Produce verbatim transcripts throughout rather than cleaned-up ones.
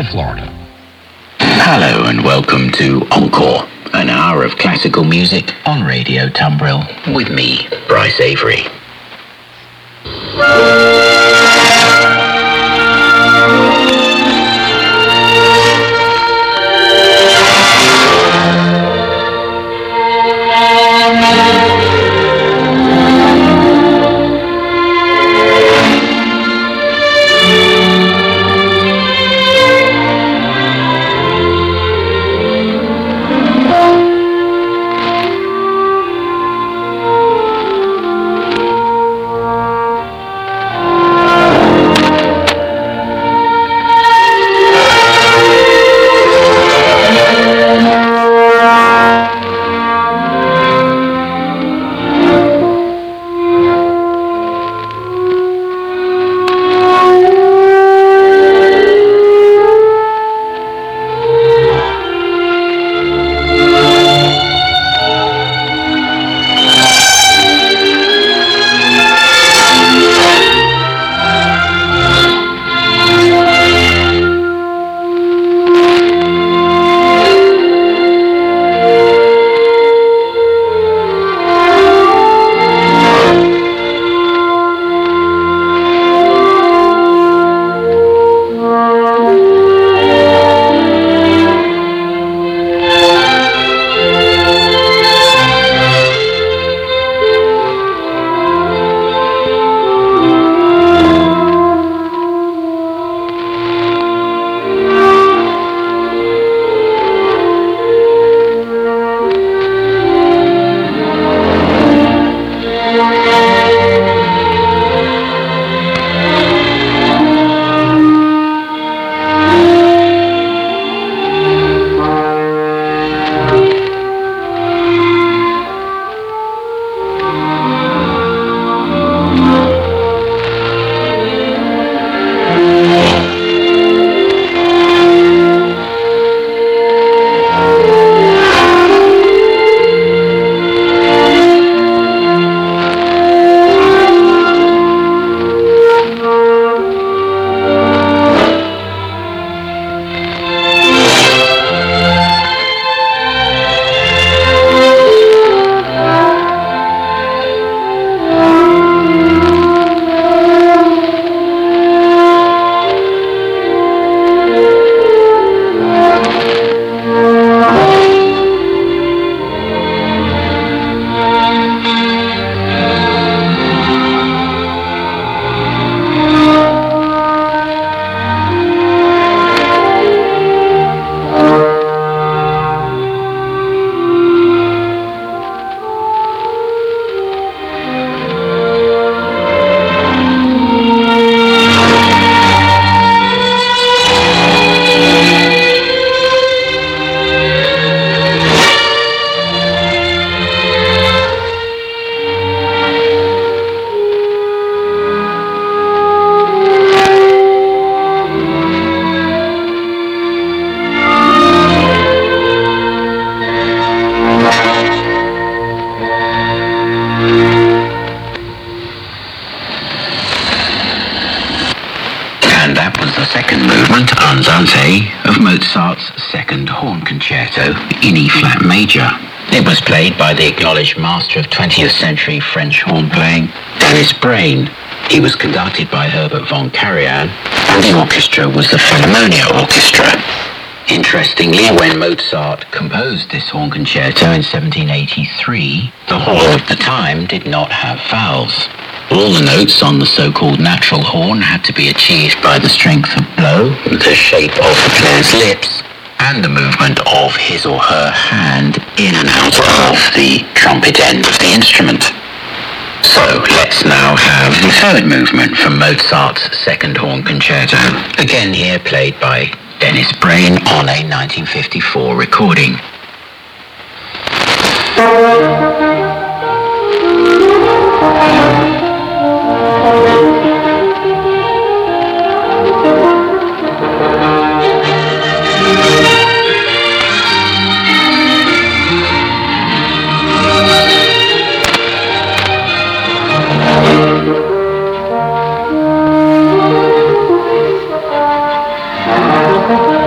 Florida. Hello and welcome to Encore, an hour of classical music on Radio Tumbril with me, Bryce Avery. Of Mozart's second horn concerto in E flat major. It was played by the acknowledged master of twentieth century French horn playing, Dennis Brain. He was conducted by Herbert von Karajan, and the orchestra was the Philharmonia Orchestra. Interestingly, when Mozart composed this horn concerto in seventeen eighty-three, the horn of the time did not have vowels. All the notes on the so-called natural horn had to be achieved by the strength of blow, the shape of the player's lips, and the movement of his or her hand in and out of the trumpet end of the instrument. So let's now have the third movement from Mozart's second horn concerto, again here played by Dennis Brain on a nineteen fifty-four recording. Thank you.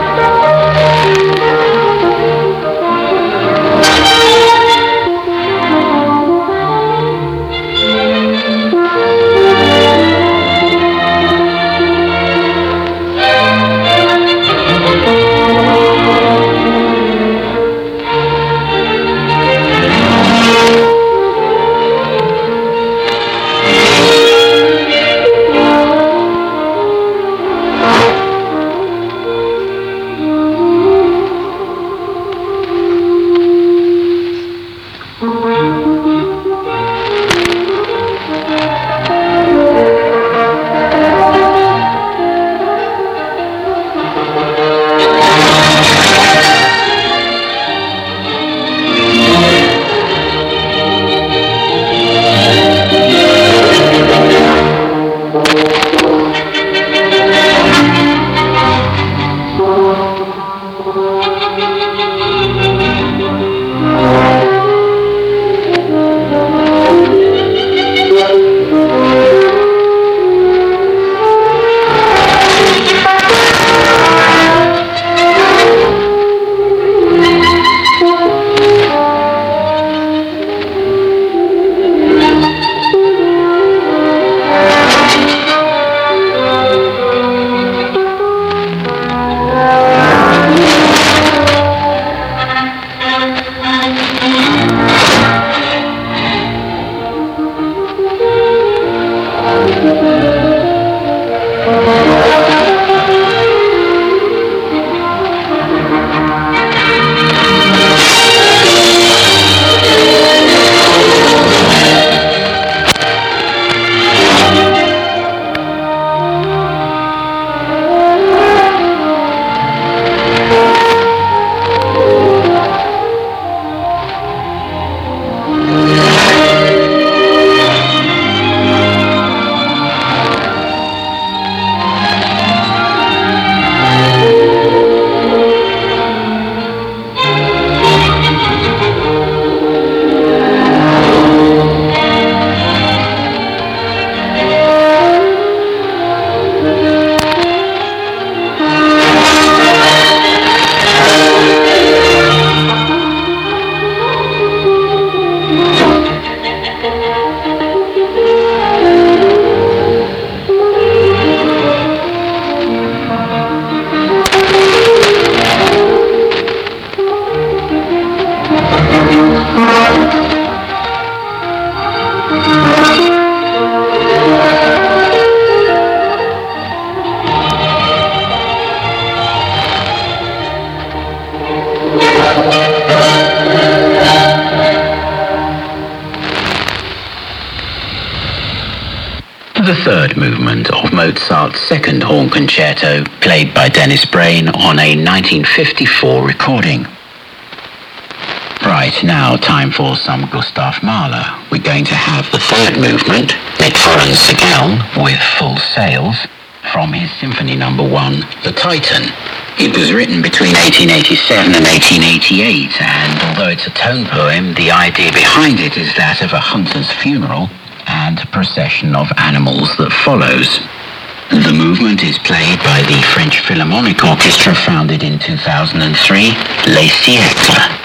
third movement of Mozart's second horn concerto, played by Dennis Brain on a nineteen fifty-four recording. Right, now time for some Gustav Mahler. We're going to have the third movement, Mitford Segal, with Full Sails, from his Symphony Number One, The Titan. It was written between eighteen eighty-seven and eighteen eighty-eight, and although it's a tone poem, the idea behind it is that of a hunter's funeral and a procession of animals that follows. The movement is played by the French Philharmonic Orchestra, founded in two thousand three, Les Siècles.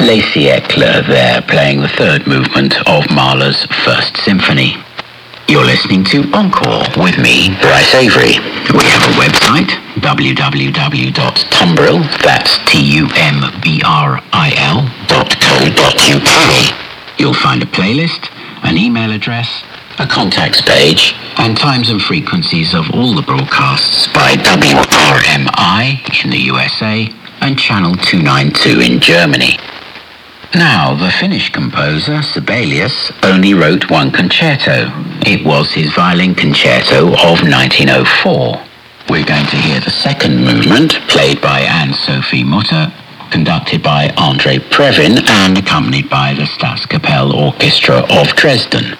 Les Siècles there playing the third movement of Mahler's First Symphony. You're listening to Encore with me, Bryce Avery. We have a website, w w w dot tumbril, that's T U M B R I L, dot co dot U K. You'll find a playlist, an email address, a contacts page, and times and frequencies of all the broadcasts by W R M I in the U S A and Channel two ninety-two in Germany. Now, the Finnish composer Sibelius only wrote one concerto. It was his violin concerto of nineteen oh four. We're going to hear the second movement, played by Anne-Sophie Mutter, conducted by Andrei Previn, and accompanied by the Staatskapelle Orchestra of Dresden.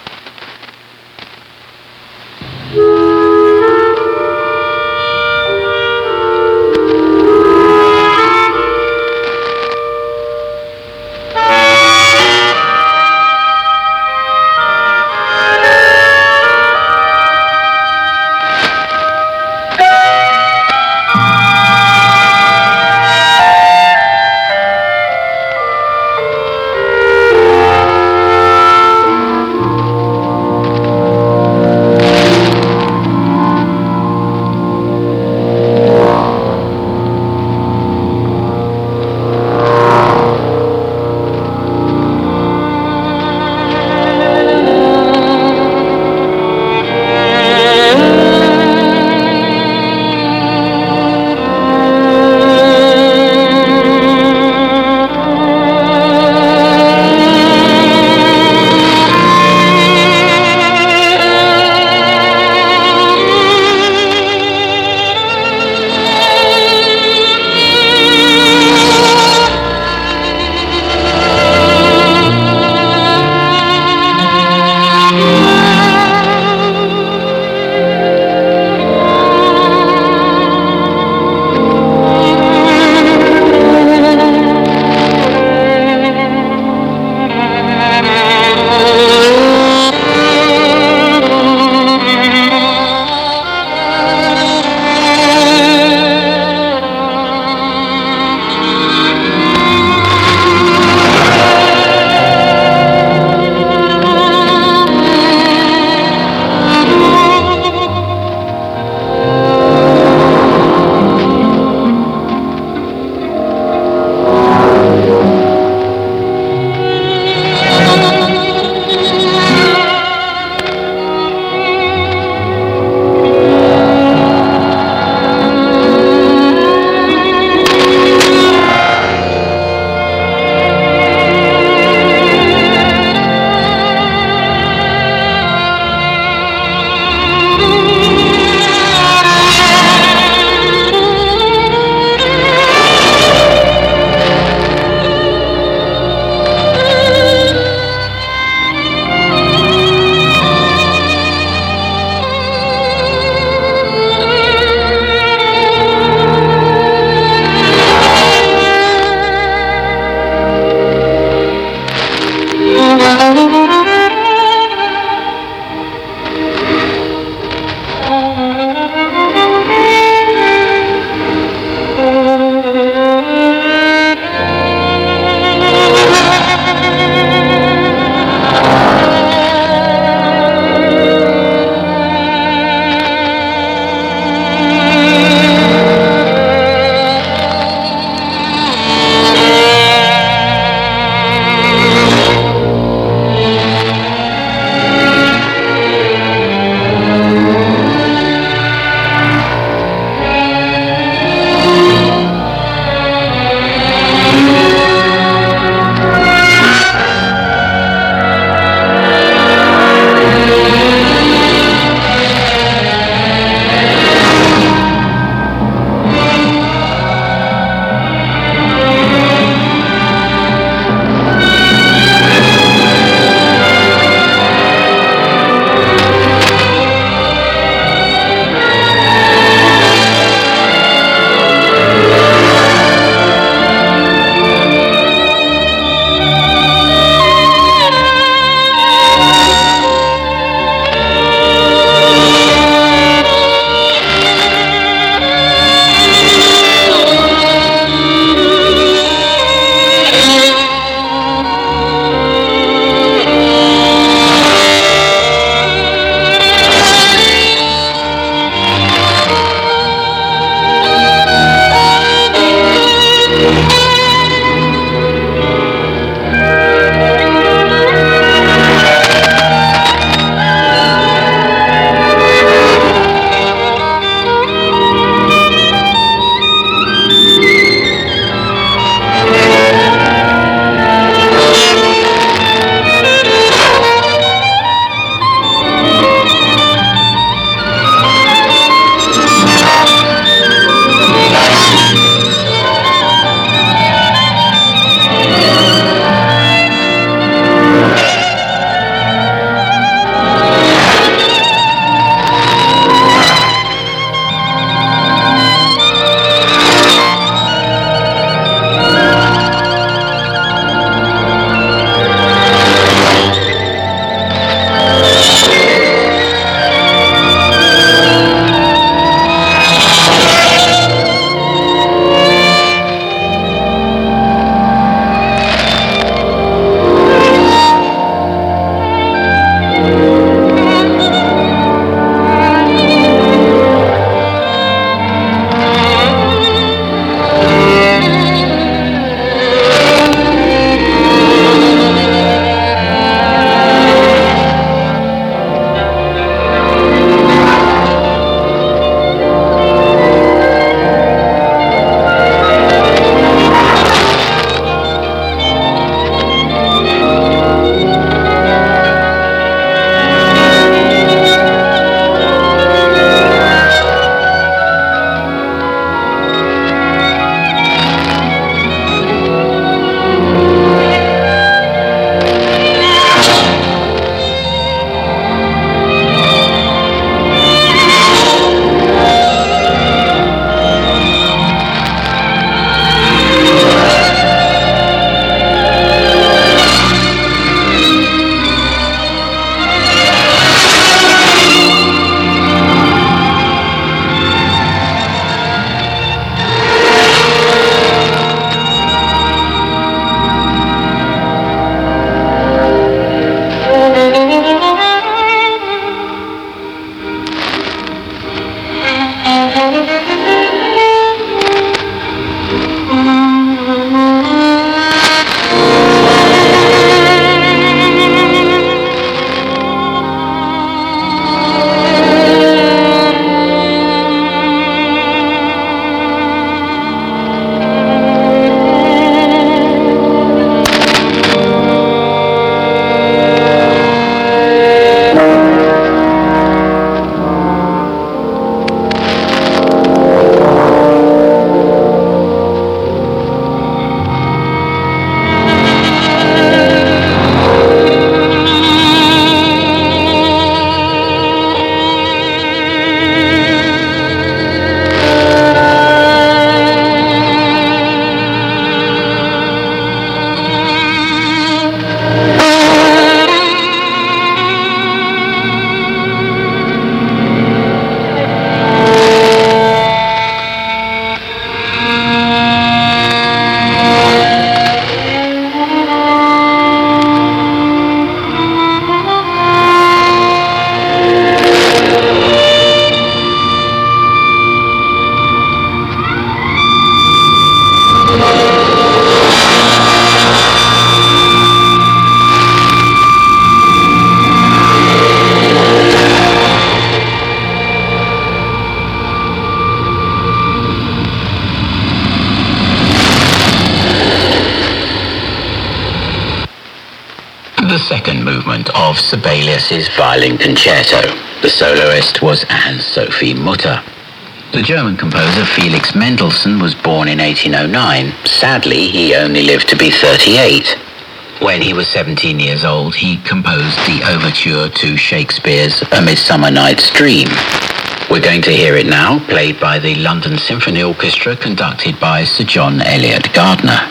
second movement of Sibelius's Violin Concerto. The soloist was Anne-Sophie Mutter. The German composer Felix Mendelssohn was born in eighteen oh nine. Sadly, he only lived to be thirty-eight. When he was seventeen years old, he composed the overture to Shakespeare's A Midsummer Night's Dream. We're going to hear it now, played by the London Symphony Orchestra, conducted by Sir John Eliot Gardiner.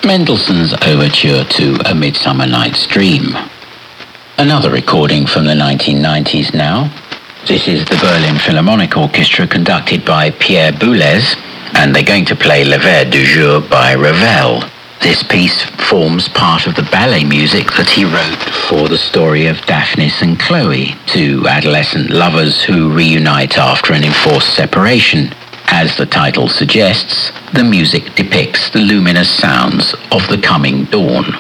Mendelssohn's Overture to A Midsummer Night's Dream. Another recording from the nineteen nineties now. This is the Berlin Philharmonic Orchestra conducted by Pierre Boulez, and they're going to play Le Vers du Jour by Ravel. This piece forms part of the ballet music that he wrote for the story of Daphnis and Chloe, two adolescent lovers who reunite after an enforced separation. As the title suggests, the music depicts the luminous sounds of the coming dawn.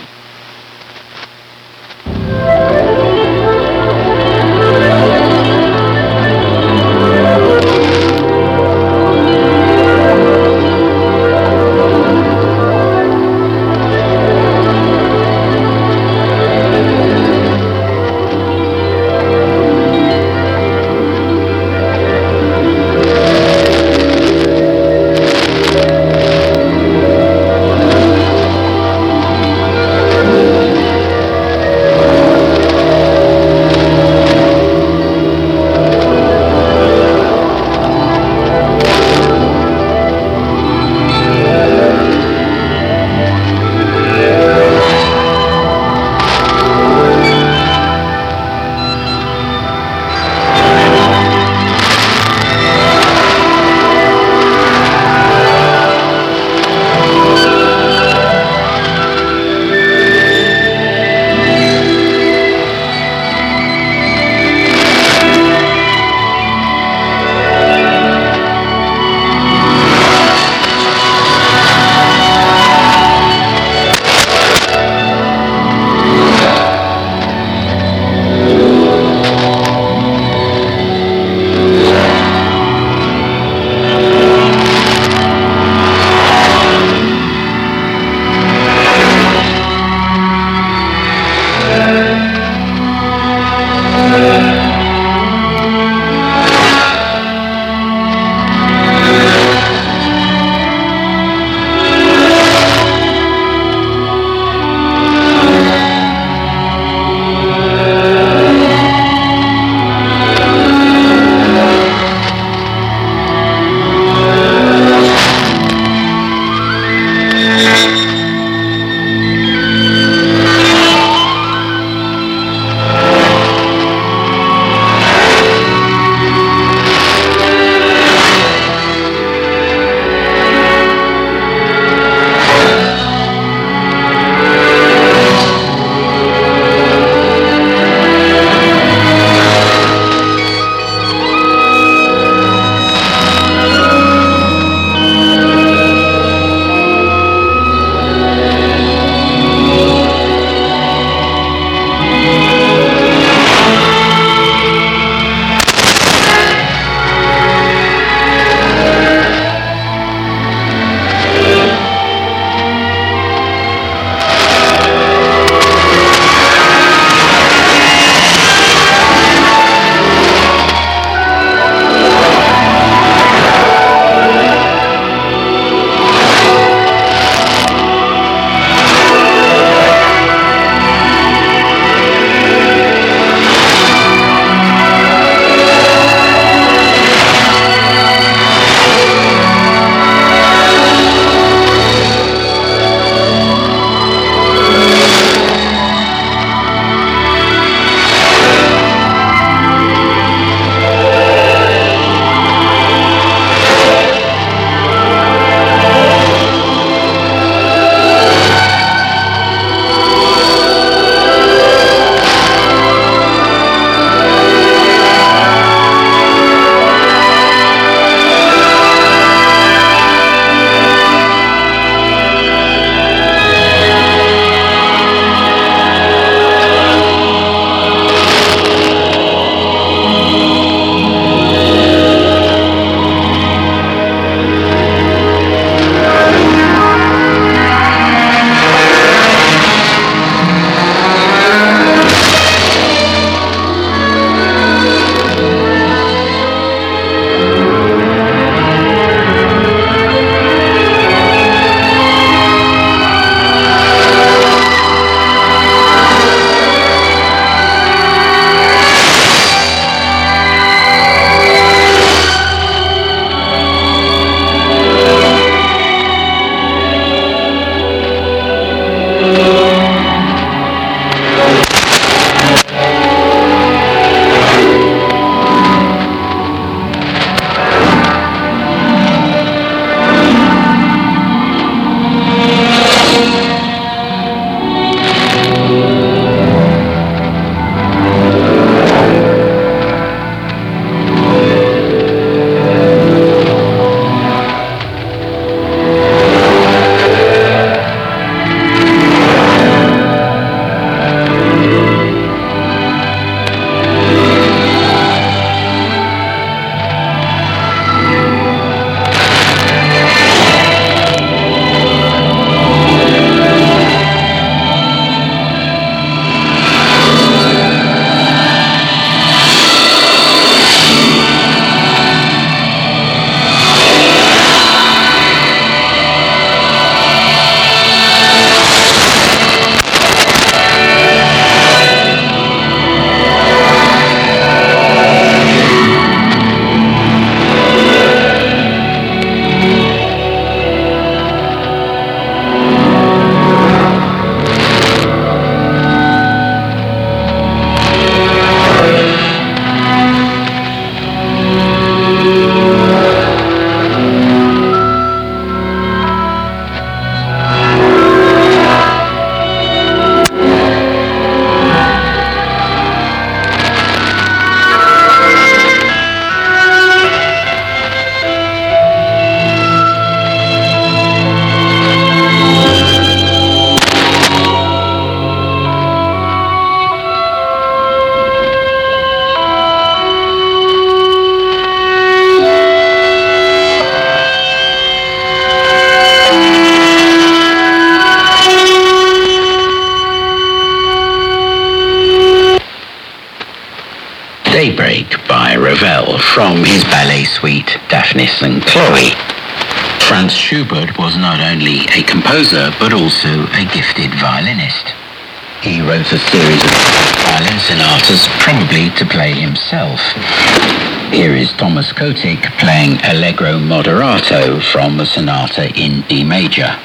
Daybreak by Ravel from his ballet suite Daphnis and Chloe. Franz Schubert was not only a composer but also a gifted violinist. He wrote a series of violin sonatas probably to play himself. Here is Thomas Kotick playing Allegro Moderato from a sonata in D major.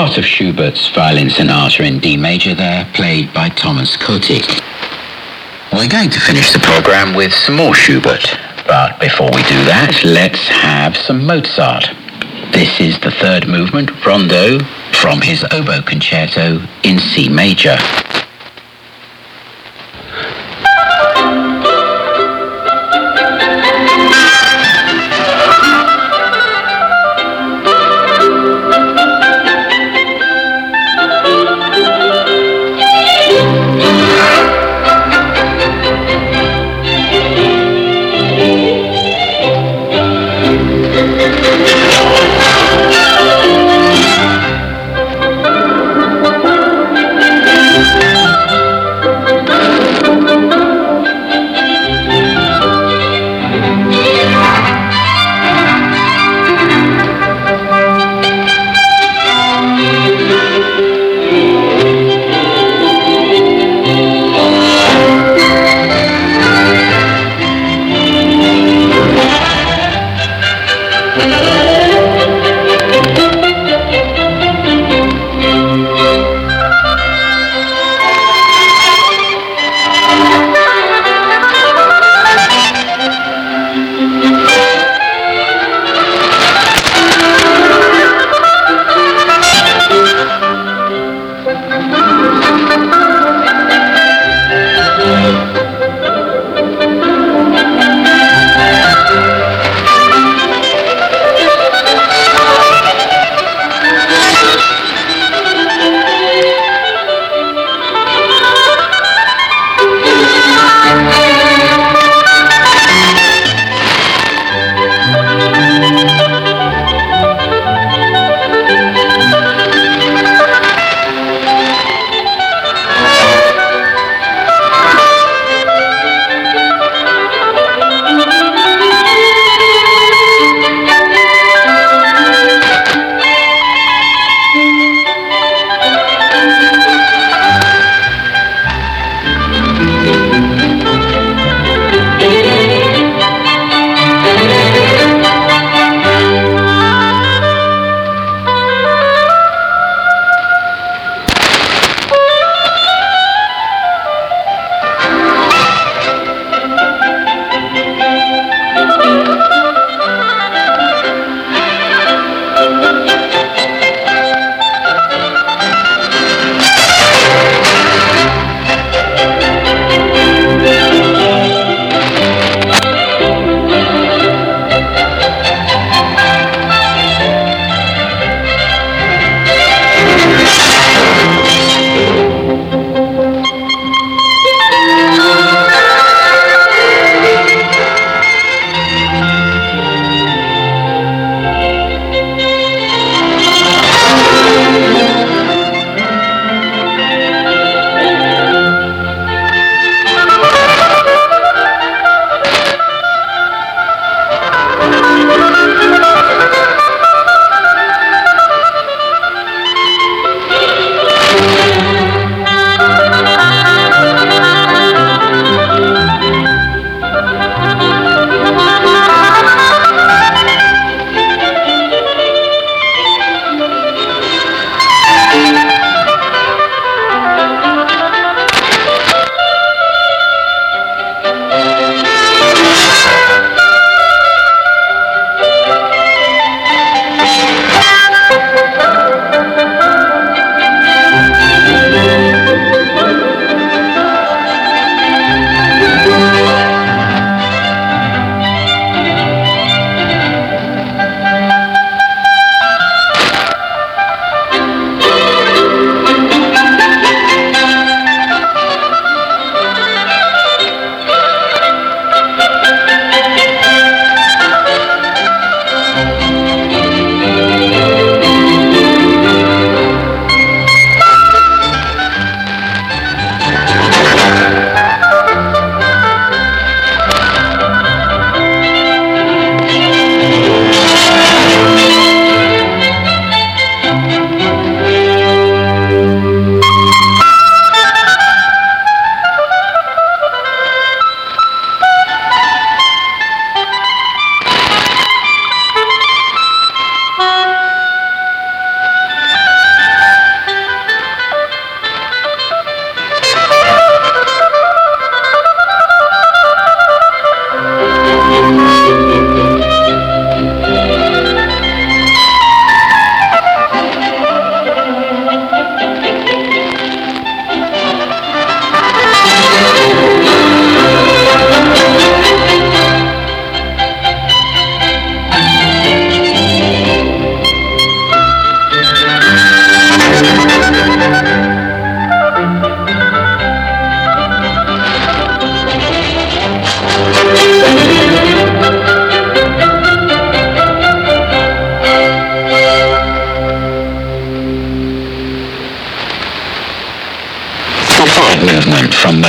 part of Schubert's Violin Sonata in D major there, played by Thomas Kotik. We're going to finish the program with some more Schubert, but before we do that, let's have some Mozart. This is the third movement, Rondo, from his Oboe Concerto in C major. Thank you.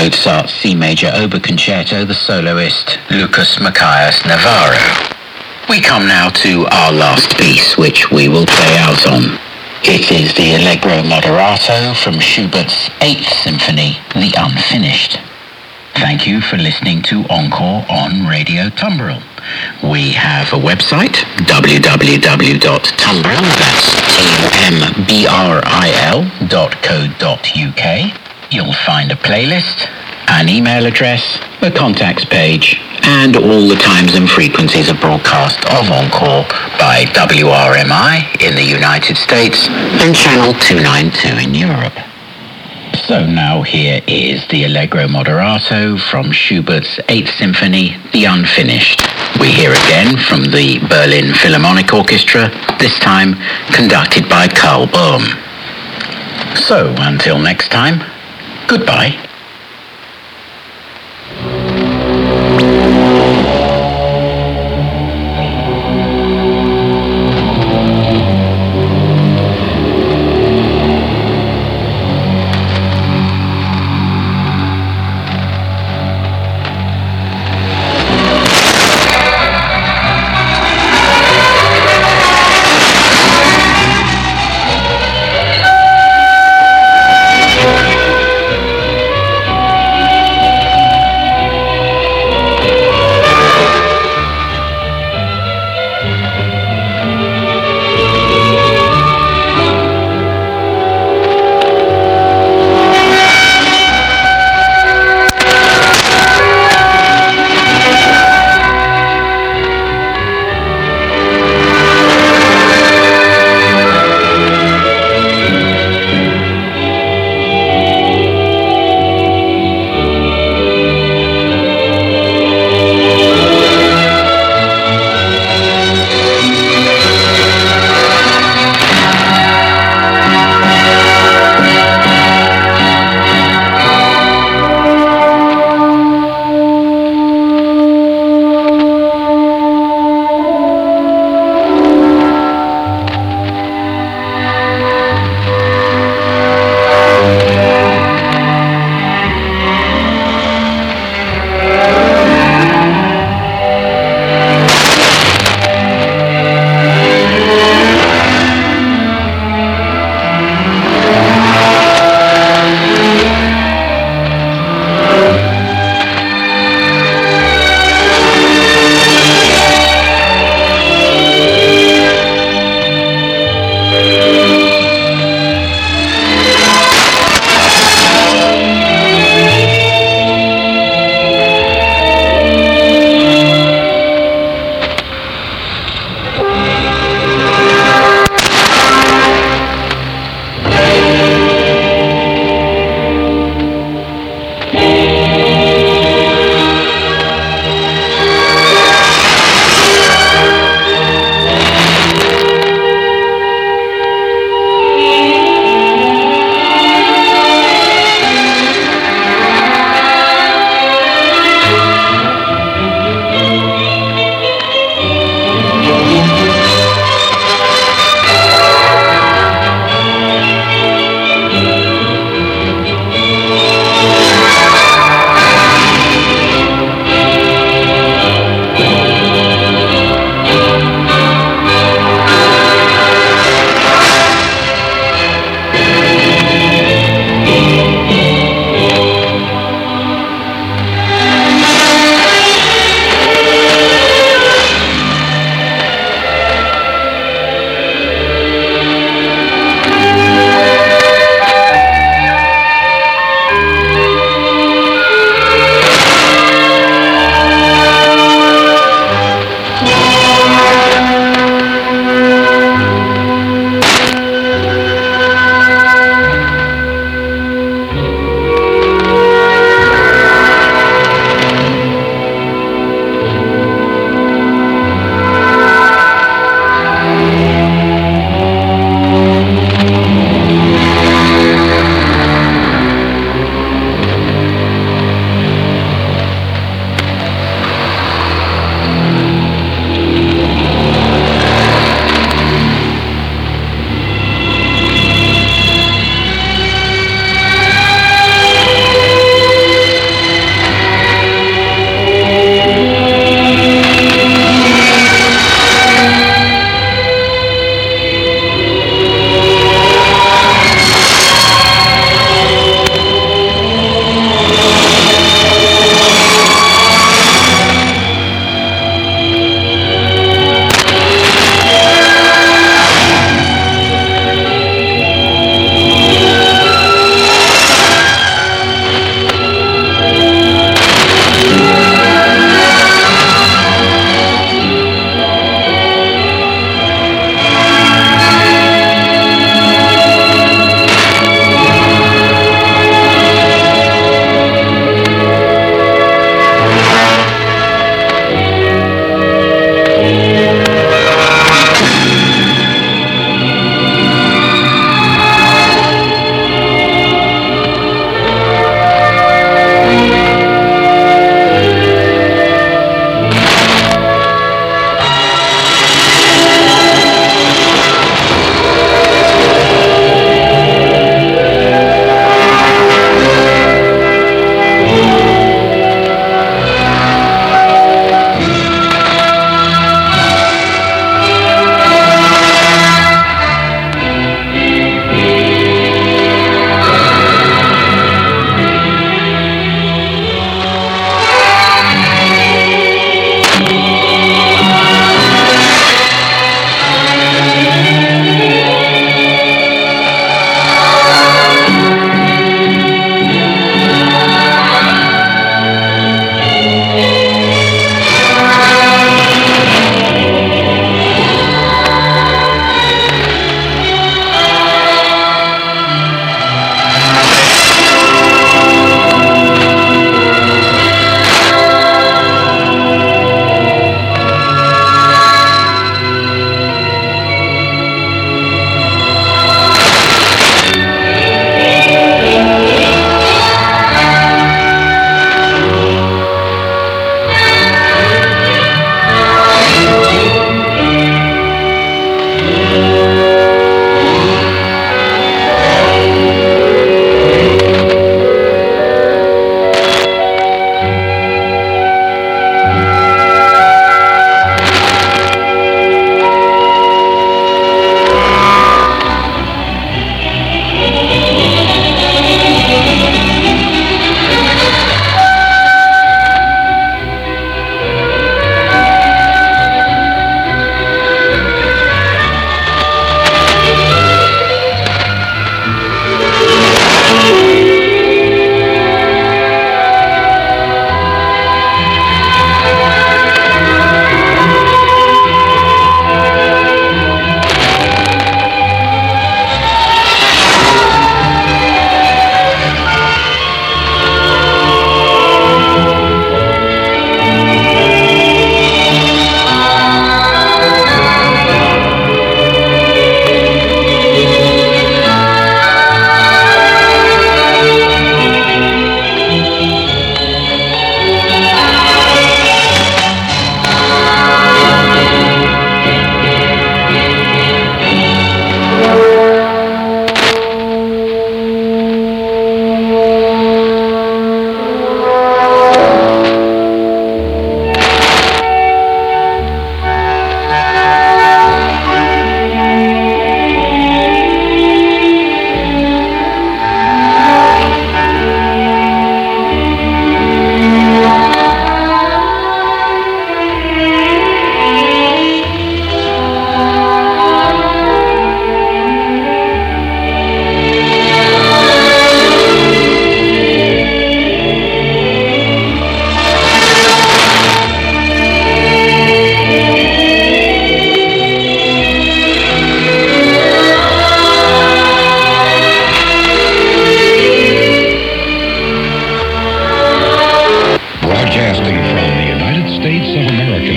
Mozart's C Major Oberconcerto, the soloist Lucas Macias Navarro. We come now to our last piece, which we will play out on. It is the Allegro Moderato from Schubert's Eighth Symphony, the Unfinished. Thank you for listening to Encore on Radio Tumbril. We have a website, w w w dot tumbril, that's T U M B R I L dot co dot U K. You'll find a playlist, an email address, a contacts page, and all the times and frequencies of broadcast of Encore by W R M I in the United States and Channel two ninety-two in Europe. So now here is the Allegro Moderato from Schubert's Eighth Symphony, the Unfinished. We hear again from the Berlin Philharmonic Orchestra, this time conducted by Karl Boehm. So until next time, goodbye.